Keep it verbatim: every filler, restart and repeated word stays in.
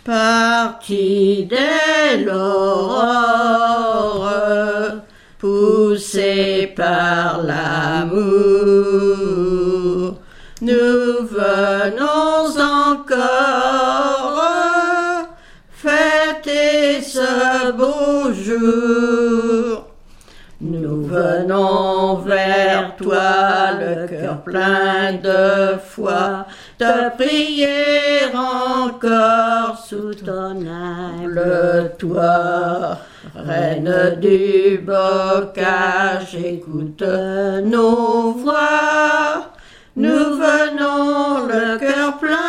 Partis dès l'aurore, poussés par l'amour, nous venons encore fêter ce beau jour. Nous venons vers toi, le cœur plein de foi, te prier encore sous ton humble toit. Reine du bocage, écoute nos voix, nous venons le cœur plein